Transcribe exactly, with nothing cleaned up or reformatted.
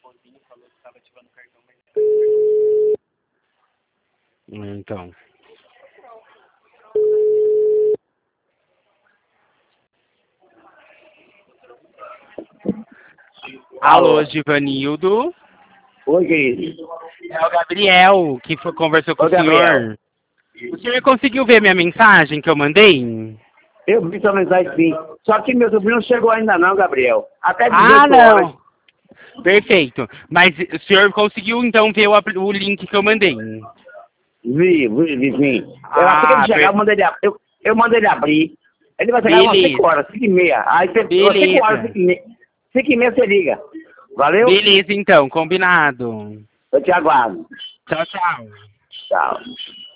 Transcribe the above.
Então. Alô, Givanildo? Oi, querido. É o Gabriel que foi, conversou com Ô, o senhor. Gabriel. O senhor conseguiu ver minha mensagem que eu mandei? Eu vi sua mensagem sim. Só que meu sobrinho não chegou ainda não, Gabriel. Até Ah, dezoito horas. não! Perfeito. Mas o senhor conseguiu, então, ver o, apl- o link que eu mandei? Vi, vi, vi, sim. Eu, assim que ele Ah, chegar, per... eu mandei ele, ab- eu, eu mandei ele abrir. Ele vai chegar umas cinco beleza. horas, cinco e meia. Aí, você- umas cinco horas, Beleza. cinco e meia. cinco e meia você liga. Valeu? Beleza, então. Combinado. Eu te aguardo. Tchau, tchau. Tchau.